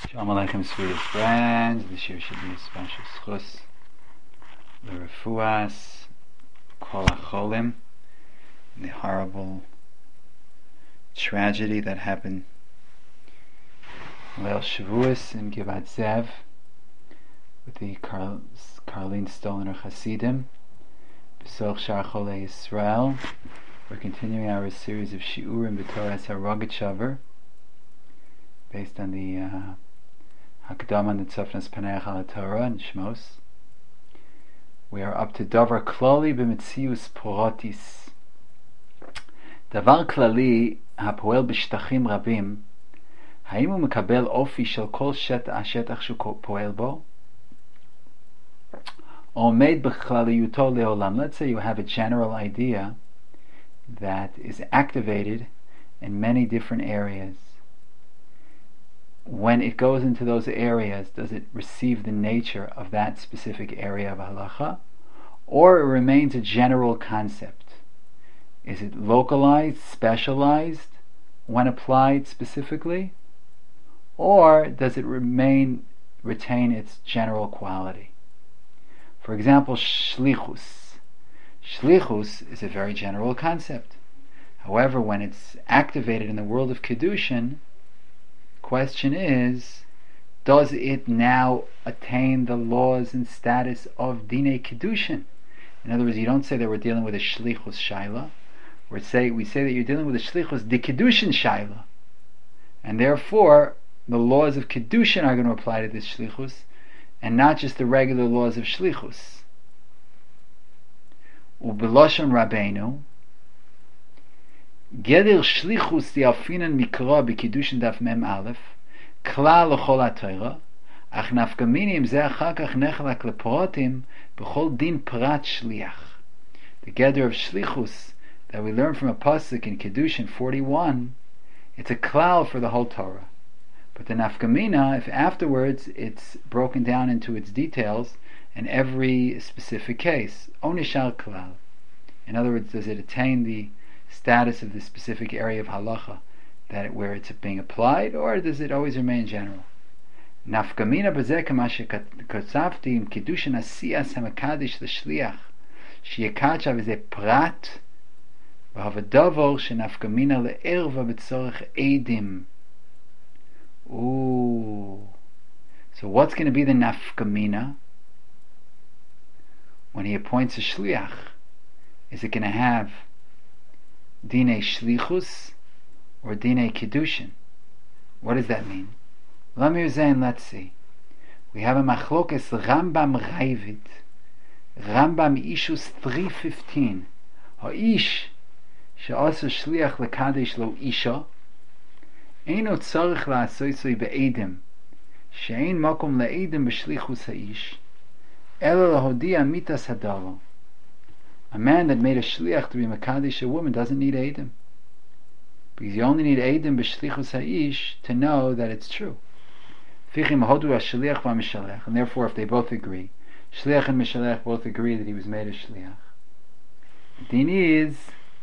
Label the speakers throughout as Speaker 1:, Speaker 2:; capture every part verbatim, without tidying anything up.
Speaker 1: Shalom Aleichem, sweetest friends. This year should be a special schus. The refuas, kol hacholim, the horrible tragedy that happened Leil Shavuos in Givat Zev with the Kar- Karlin Stolner Hasidim. B'soch Shar Cholei Yisrael. We're continuing our series of shiurim b'Torah HaRogat Shaver, based on the uh, Hakdama Netzofnas Paneach Al Torah and Shmos. We are up to Davar Klali b'Metzius Porotis. Davar Klali hapoel b'shtachim rabim, האם הוא מקבל אופי של כל השטח שהוא פועל בו? או עומד בכלליותו לעולם? Let's say you have a general idea that is activated in many different areas. When it goes into those areas, does it receive the nature of that specific area of halacha, or it remains a general concept? Is it localized, specialized when applied specifically, or does it remain retain its general quality? For example, shlichus. Shlichus is a very general concept. However, when it's activated in the world of Kedushin, question is, does it now attain the laws and status of Dinei Kedushin? In other words, you don't say that we're dealing with a Shlichus Shaila. We say, we say that you're dealing with a Shlichus de Kedushin Shaila. And therefore, the laws of Kedushin are going to apply to this Shlichus, and not just the regular laws of Shlichus. U'b'loshon Rabbeinu, Geder Shlichus Diafinan Mikra b'Kedushin Daf Mem Aleph, Klal l'chol ha'Torah, ach nafkaminim ze achar kach nechalak leprotim b'chol din prat shliach. The Geder of Shlichus that we learn from a pasuk in Kedushin forty-one, it's a klal for the whole Torah. But the nafkamina, if afterwards it's broken down into its details in every specific case, onishar klal. In other words, does it attain the status of the specific area of halacha that it, where it's being applied, or does it always remain general? Nafkamina b'zeh kama shekotzavti im kedushin asiyas hamakadosh l'shliach sheyakachav v'zeh prat v'havadavor shenafkamina le'erva b'tzorech eidim. Ooh. So what's going to be the nafkamina when he appoints a shliach? Is it going to have Dinei Shlichus or Dinei Kedushin? What does that mean? Lamir Zayin, let's see. We have a machlokes Rambam Ravid. Rambam Ishus three fifteen. Ha'ish she'asa shliach lekadesh lo isha eino tzarich la'asoisoi be'edim she'ein makom le'edim b'shlichus ha'ish ela lahodia mitas hadaro. A man that made a shliach to be makadesh a woman doesn't need Eidim, because you only need Eidim b'shlichus ha'ish to know that it's true. Fichim hodu ha-shliach va-mishalech, and therefore if they both agree, shliach and mishalech both agree that he was made a shliach. The thing is,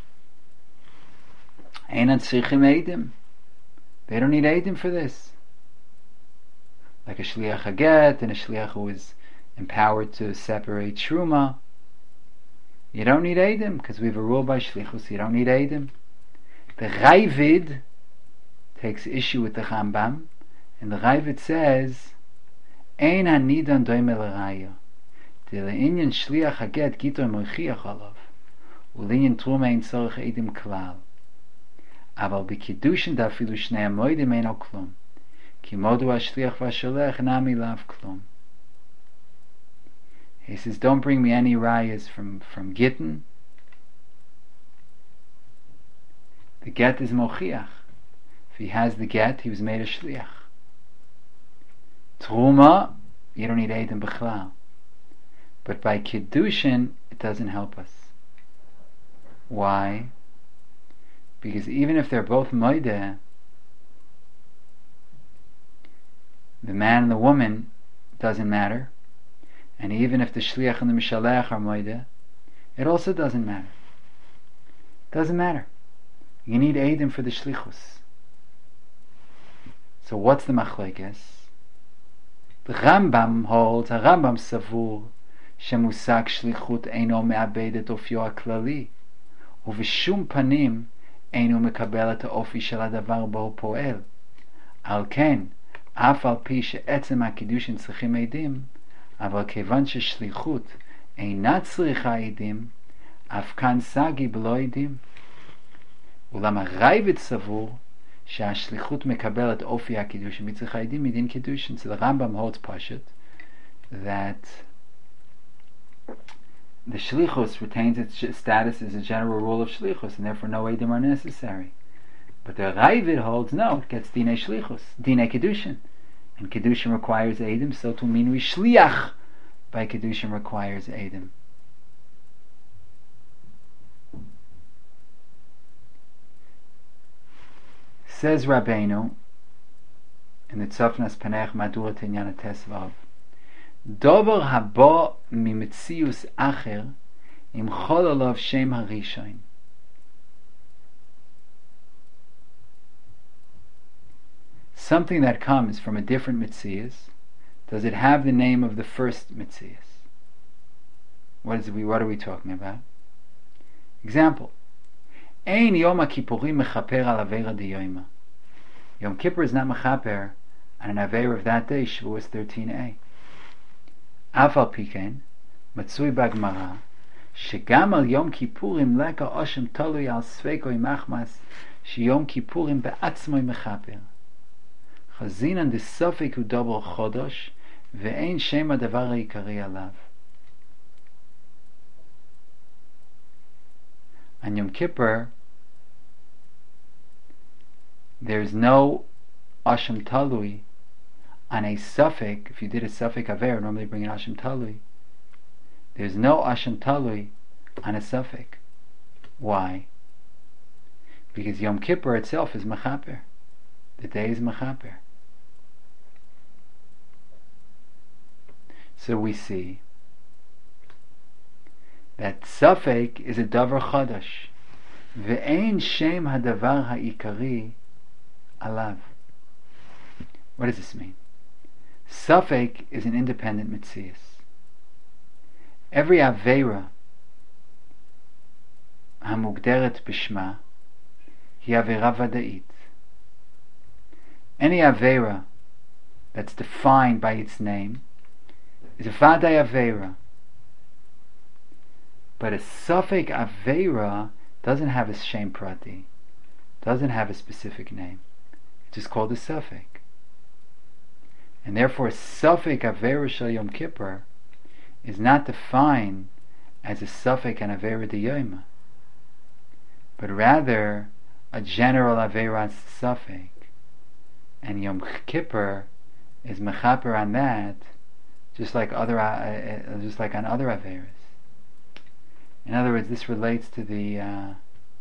Speaker 1: einan tzrichim Eidim. They don't need Eidim for this. Like a shliach haget and a shliach who is empowered to separate truma. You don't need Eidim, because we have a rule by Shlichus, you don't need Eidim. The Ravid takes issue with the Rambam, and the Ravid says, Ein hanidan doime l'raya, de le'inyan shliach haget gito moichiach alav, u'linyan truma ein tzorech Eidim klal. Aval b'kedushin dafilu shnei amoidim ein o klum, ki modu ha-shliach va-sholech nami lav klum. He says, don't bring me any rayas from, from Gittin. The get is mochiach. If he has the get, he was made a shliach. Truma, you don't need Eidim b'chlal. But by Kiddushin, it doesn't help us. Why? Because even if they're both moideh, the man and the woman, doesn't matter. And even if the shliach and the mishalech are moideh, it also doesn't matter. Doesn't matter. You need Eidim for the shlichus. So what's the machlekes? The Rambam holds, a Rambam savur, שמושג שליחות אינו מאבד את אופיו הכללי, ובשום פנים אינו מקבל את האופי של הדבר בו הוא פועל. על כן, אף על פי שעצם הקידושין צריכים עדים, אבל כיוון ששליחות אינה צריכה עדים, אף כאן סגי בלא עדים. אולם הרייבד סבור שהשליחות מקבלת אופי הקידושין מצריכה עדים מדין קידושין. So the Rambam holds pashut that the shlichus retains its status as a general rule of shlichus, and therefore no edim are necessary. But the Raivid holds no, it gets dine shlichus, dine kedushin, and kedushin requires edim. So to mean we shliach by kedushin requires edim. Says Rabbeinu in the Tzofnas Panech Madura Tinyana Tesvav, Dover haba mimetzius acher im chol alav shem harishain. Something that comes from a different mitzias, does it have the name of the first mitzias? What is we? What are we talking about? Example: Ein Yom HaKippurim mechaper al avera diyoyma. Yom Kippur is not mechaper on an avera of that day. Shavuos thirteen a. Af al pikein matzui bagmara shegam al Yom Kippurim leka oshem talui al sveikoi machmas sheyom Kippurim be'atzmoi mechaper. Chazinan desofik hu double chodosh ve'ein shem hadavar ha'ikari alav. On Yom Kippur, there is no Asham Talui on a suffix. If you did a suffix Aver, normally bring an Asham Talui. There's no Asham Talui on a suffix. Why? Because Yom Kippur itself is Mechaper. The day is Mechaper. So we see that suffix is a davar chadash, ve'ein shem hadavar ha'ikari alav. What does this mean? Suffix is an independent mitzias. Every avera hamugderet b'shma hi avera vada'it. Any avera that's defined by its name is a vaday avera. But a suffix avera doesn't have a shem prati, doesn't have a specific name. It's just called a suffix. And therefore, a suffix avera shel Yom Kippur is not defined as a suffix and avera diyoma, but rather a general avera suffix. And Yom Kippur is mechaper on that, just like other, uh, just like on other averas. In other words, this relates to the uh,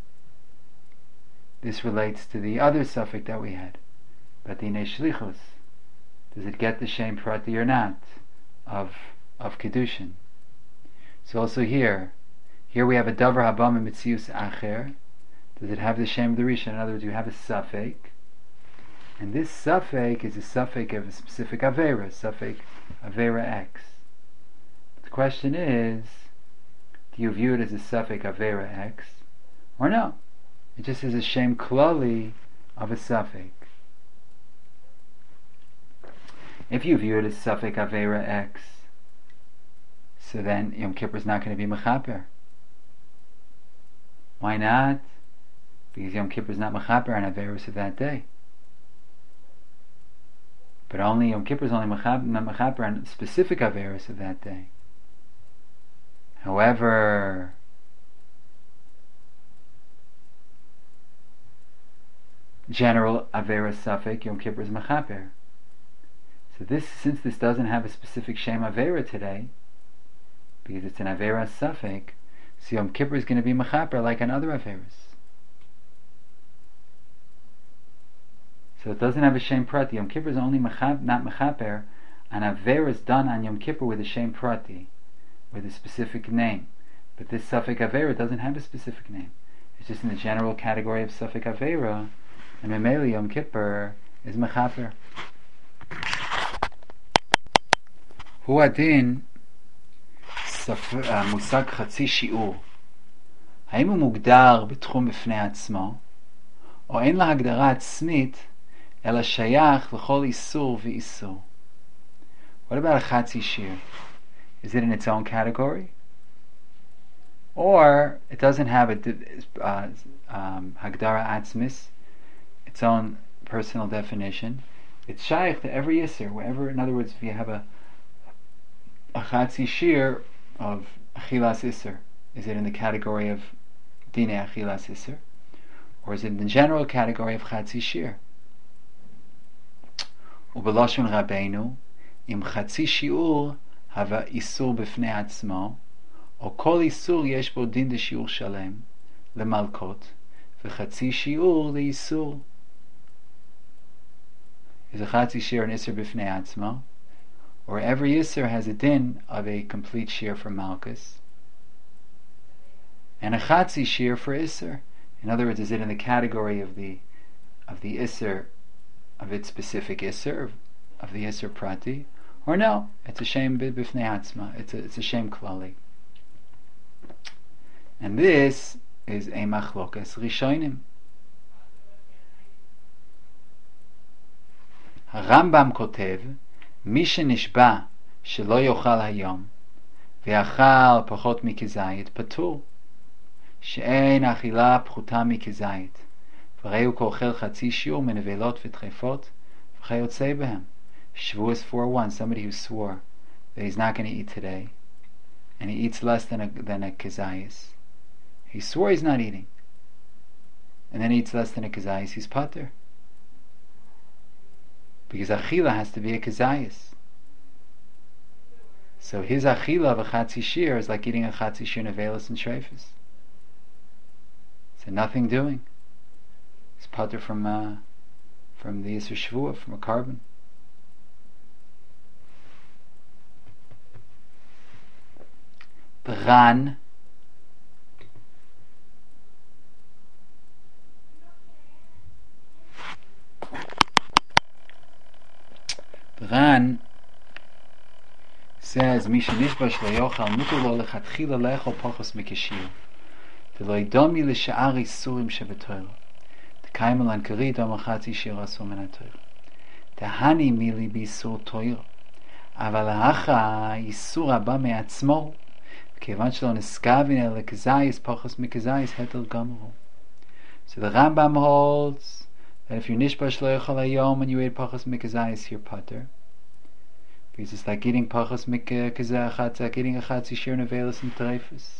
Speaker 1: this relates to the other suffix that we had, but the shlichus. Does it get the shem prati or not of of kedushin? So also here, here we have a davar habam mitzius acher. Does it have the shem of the rishon? In other words, you have a suffix, and this suffix is a suffix of a specific avera, suffix avera x. The question is, do you view it as a suffix avera x, or no? It just is a shem klali of a suffix. If you view it as suffix avera x, so then Yom Kippur is not going to be mechaper. Why not? Because Yom Kippur is not mechaper on averos of that day. But only Yom Kippur is only mechaper on specific averos of that day. However, general avera suffix Yom Kippur is mechaper. So this, since this doesn't have a specific shem avera today, because it's an avera suffix, so Yom Kippur is going to be mechaper like on other averas. So it doesn't have a shem prati. Yom Kippur is only mechap, not mechaper on averas done on Yom Kippur with a shem prati, with a specific name. But this suffix avera doesn't have a specific name. It's just in the general category of suffix avera, and Memeli Yom Kippur is mechaper. הוא הדין מושג חצי שיעור. האם הוא מוגדר בתחום בפני עצמו, או אין לה הגדרה עצמית, אלא שייך לכל איסור ואיסור? What about a חצי שיר? Is it in its own category? Or it doesn't have a uh, um, hagdara atzmis, its own personal definition. It's shaykh to every yisr, wherever, in other words, if you have a a chatzi shir of achilas isr, is it in the category of dine achilas isr, or is it in the general category of chatzi shir? Ubelashon Rabbeinu, im chatzi shiur hava isur b'fnei atzmo, או כל איסור יש בו דין דשיעור שלם למלכות וחצי שיעור לאיסור. Is a חצי shir an isur b'fnei atzmo, or every isur has a din of a complete shir for malchus and a chatzi shir for isur? In other words, is it in the category of the of the isur of its specific isur, of the isur prati, or no, it's a shem b'fnei atzmo, it's a, it's a shem klali. And this is a machlokas rishonim. הרמב"ם כותב, מי שנשבע שלא יאכל היום ואכל פחות מכזית פטור, שאין אכילה פחותה מכזית, והרי הוא כאוכל חצי שיעור מנבלות וטרפות וכיוצא בהם. Shavuos four one, somebody who swore that he's not going to eat today, and he eats less than a, than a kezayis. He swore he's not eating, and then he eats less than a kezayis, he's pater. Because achila has to be a kezayis. So his achila of a chatzi shir is like eating a chatzi shir nevelis and treifus. So nothing doing. He's pater from, uh, from the Yisr Shvuah, from a carbon. The Ran The Ran says, "Mi shenishba shlo yochal mutar lo lechatchila lechol pachos mikashir, v'lo yidomi l'sha'ar isurim shebetoilo, t'kaim al ankari dom achatzi shir asu min hatoilo, t'hani mili b'isur toilo, aval ha'acha isur haba me'atzmo, כיוון שלא נסקבין אלא כזייס פחוס מכזייס heter gamru." So the Rambam holds that if you're nishba shlo yochal hayom and you ate pachos mikazayis, you're pater, because it's like eating pachos mikazayis, like eating a chatzi shir nevelis and treifus.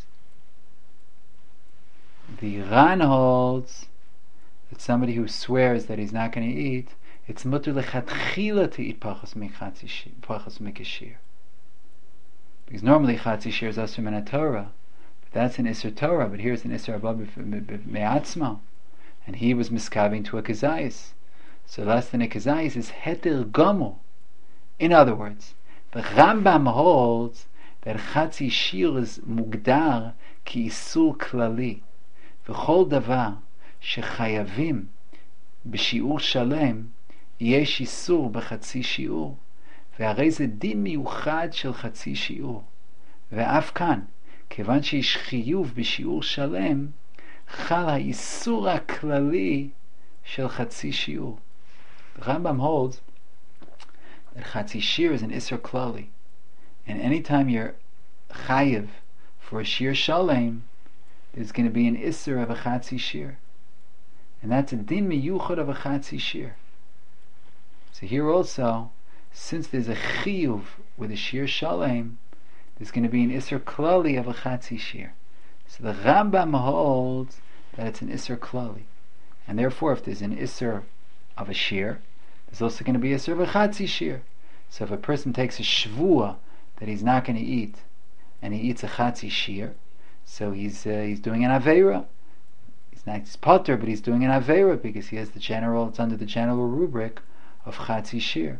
Speaker 1: The Ran holds that somebody who swears that he's not going to eat, it's mutter lechatchila to eat pachos mikashir. Because normally chatzi shir is asur min Torah, but that's an isur Torah. But here's an isur above me'atzmo, and he was miskaving to a kezayis. So less than a kezayis is heter gamu. In other words, the Rambam holds that chatzi shir is mugdar ki isur klali, v'chol davar shechayavim b'shiur shalem yesh isur b'chatzi shiur. והרי זה דין מיוחד של חצי שיעור, ואף כאן, כיוון שיש חיוב בשיעור שלם, חל האיסור הכללי של חצי שיעור. The Rambam holds that חצי shir is an isur klali, and anytime you're chayiv for a shir shalem, there's going to be an isur of a chatzi shir, and that's a din miyuchad of a chatzi shir. So here also, since there's a chiyuv with a shir shalem, there's going to be an isur klali of a chatzi shir. So the Rambam holds that it's an isur klali, and therefore if there's an isur of a shir, there's also going to be a isur of a chatzi shir. So if a person takes a shvuah that he's not going to eat, and he eats a chatzi shir, so he's uh, he's doing an aveira. He's not he's potter, but he's doing an aveira because he has the general. It's under the general rubric of chatzi shir.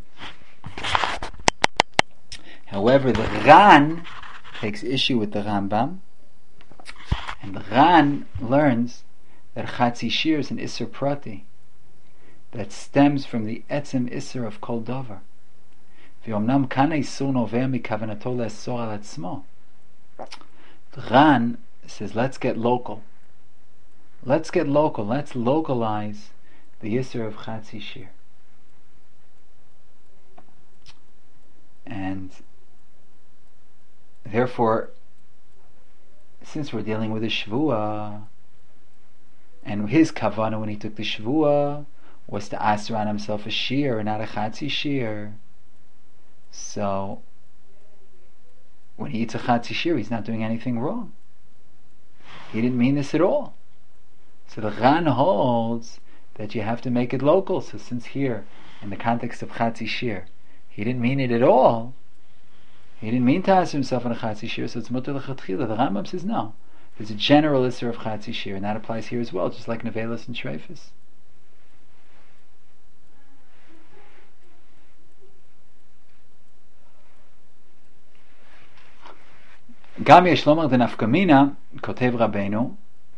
Speaker 1: However, the Ran takes issue with the Rambam, and the Ran learns that chatzi shir is an isur prati that stems from the etzem isur of kol davar. ואומנם כאן האיסור נובע מכוונתו לאסור על עצמו. Ran says, let's get local. Let's get local. Let's localize the Yisur of Chatzi Shir. And therefore, since we're dealing with a Shvuah, and his kavanah when he took the Shvuah was to ask on himself a Shir and not a Chatzi Shir, so when he eats a Chatzi Shir, he's not doing anything wrong. He didn't mean this at all. So the Ran holds that you have to make it local. So since here, in the context of Chatzi Shir, he didn't mean it at all, he didn't mean to ask himself on a Chatzi Shir, so it's mutter l'chatchila. The Rambam says no. There's a general Isser of Chatzi Shir, and that applies here as well, just like Nevelas and Shreifus. גם יש לומר דנפקמינה, כותב רבנו,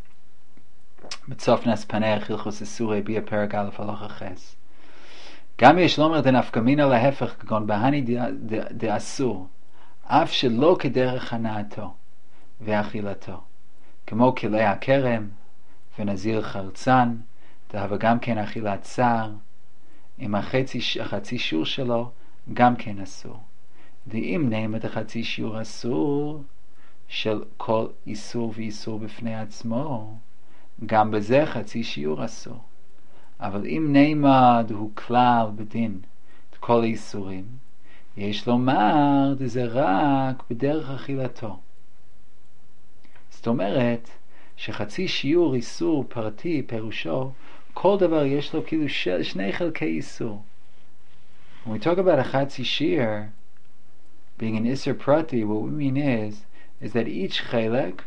Speaker 1: בסוף נס פניה חילכוס איסורי בי הפרק א' הלוך החס. גם יש לומר דנפקמינה להפך, כגון בהני דאסור, אף שלא כדרך הנאתו ואכילתו, כמו כלי הכרם ונזיר חרצן, דהווה גם כן אכילת שר, עם החצי, החצי שיעור שלו, גם כן אסור. דאם נעמת החצי שיעור אסור, של כל איסור ואיסור בפני עצמו, גם בזה חצי שיעור אסור. אבל אם נעמד הוא כלל בדין את כל האיסורים, יש לומר זה רק בדרך אכילתו. זאת אומרת שחצי שיעור איסור פרטי פירושו כל דבר יש לו כאילו שני חלקי איסור. When we talk about a חצי שיר being an isur prati, what we mean is is that each chelek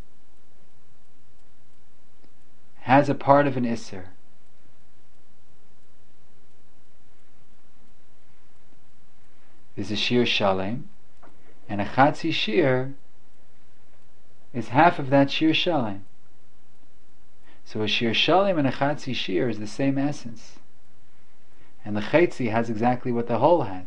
Speaker 1: has a part of an isur. There's a shir shalem, and a chatzi shir is half of that shir shalem. So a shir shalem and a chatzi shir is the same essence, and the chetzi has exactly what the whole has.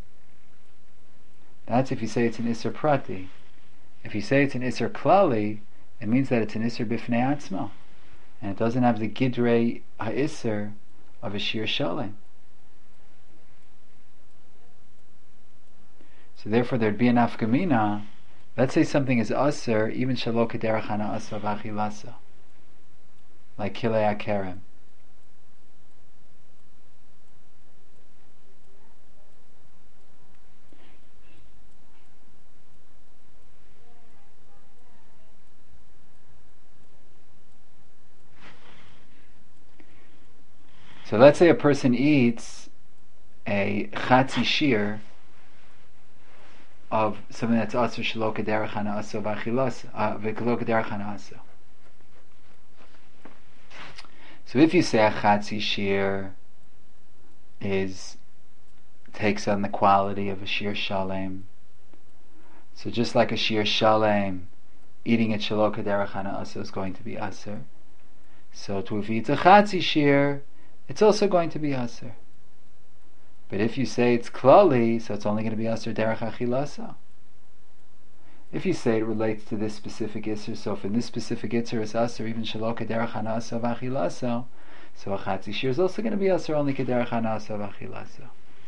Speaker 1: That's if you say it's an isur prati. If you say it's an isur klali, it means that it's an isur bifnei atzmo, and it doesn't have the gidrei ha'isur of a shir shalem. So therefore there'd be an afkamina. Let's say something is asur, even shalo kederach hana'asa v'achilasa, like kilei akerem. So let's say a person eats a chatzi shir of something that's asur shelo kederach hana'asa v'achilasa v'lo kederach hana'asa. So if you say a chatzi shir is takes on the quality of a shir shalem, so just like a shir shalem, eating it shelo kederach hana'asa is going to be asur. So to if you eat a chatzi shir, it's also going to be asur. But if you say it's klali, so it's only going to be asur derech achilasa. If you say it relates to this specific isur, so if in this specific isur is asur, even shelo kederech hana'asa v'achilasa, so a chatzi shir is also going to be asur only kederech hana'asa v'achilasa.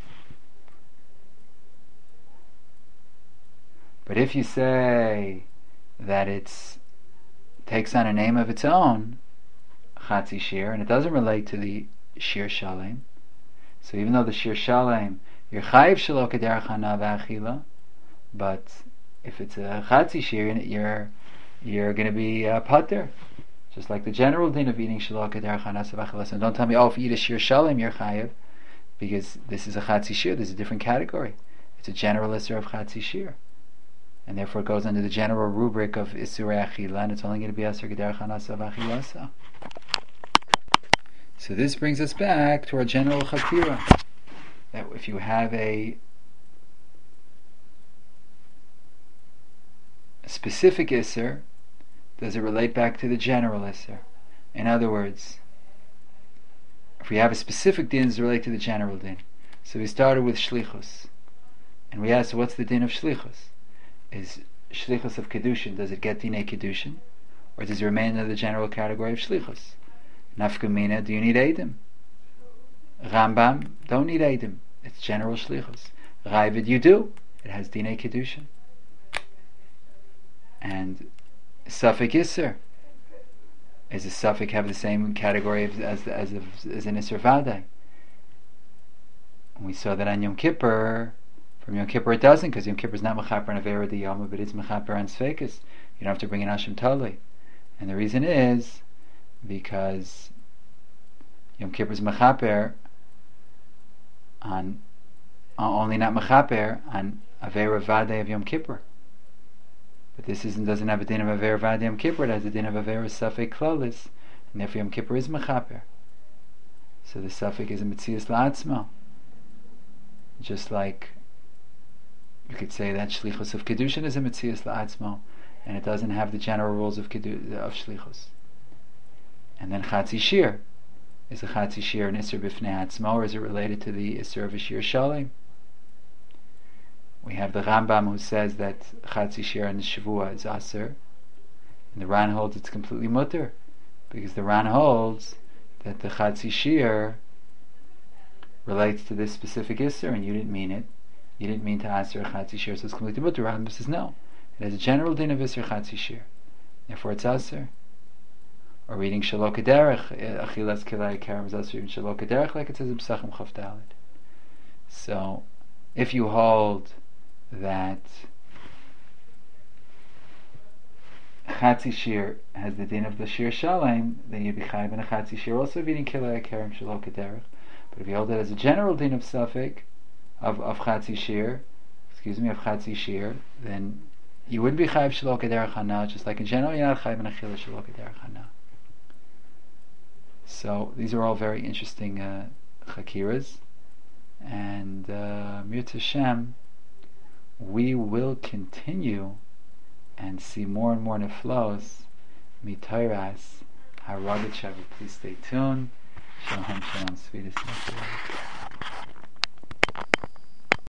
Speaker 1: But if you say that it takes on a name of its own, chatzi shir, and it doesn't relate to the shir shalem, so even though the shir shalem you're chayiv shelo kederech hana v'achila, but if it's a chatzi shir, you're you're going to be uh, pater, just like the general din of eating shelo kederech hana v'achila. So don't tell me, oh, if you eat a shir shalem you're chayiv, because this is a chatzi shir. This is a different category. It's a general isur of chatzi shir, and therefore it goes under the general rubric of isurei achila, and it's only going to be asur kederech hana v'achilasa. So this brings us back to our general chatira, that if you have a, a specific isser, does it relate back to the general isser? In other words, if we have a specific din, does it relate to the general din? So we started with shlichus. And we ask, so what's the din of shlichus? Is shlichus of kedushin, does it get dinei kedushin, or does it remain in the general category of shlichus? Nafka mina, do you need edim? Rambam, don't need edim. It's general shlichus. Ravid, you do. It has dinei kedushin. And Safek Isser, is a Safek have the same category as as as, as an Isser Vadai? We saw that on Yom Kippur. From Yom Kippur it doesn't, because Yom Kippur is not mechaper on Avera de Yom, but it's mechaper on Sfekas. You don't have to bring an Ashim Tali. And the reason is because Yom Kippur is mechaper on uh, only not mechaper on Avera Vadai of Yom Kippur. But this isn't, doesn't have a din of Avera Vadai Yom Kippur, it has a din of Avera Safek Klalis, and therefore Yom Kippur is mechaper. So the Safek is a Metzias La'atzma. Just like you could say that Shlichus of Kedushin is a Metzias La'atzma, and it doesn't have the general rules of Kedu- of Shlichus. And then Chatzi Shir. Is a Chatzi Shir an Isser B'fnei Atzma, or is it related to the Isser of a Shir Shalim? We have the Rambam who says that Chatzi Shir and the Shavua is Aser, and the Ran holds it's completely mutter, because the Ran holds that the Chatzi Shir relates to this specific Isser, and you didn't mean it. You didn't mean to Aser Chatzi Shir, so it's completely mutter. Rambam says no. It has a general din of Isser Chatzi Shir. Therefore it's Aser. Or reading Shalok Derech, Achilas Kilai Karam is Aser, even Shalok Derech, like it says in Pesachim Chaf Dalet. So, if you hold that Chatzi Shir has the din of the Shir Shalem, then you'd be chayiv in a Chatzi Shir also reading Kilei Karam Shalok Derech. But if you hold it as a general din of Safek, of, of Chatzi Shir, excuse me, of Chatzi Shir, then you wouldn't be chayiv Shalok Derech Hana, just like in general, you're not chayiv in a Chila Shalok Derech Hana. So, these are all very interesting uh, Chakiras, and uh, Mirta Hashem, we will continue and see more and more neflos mitayras haragat shavu. Please stay tuned. Shalom, shalom, sweetest.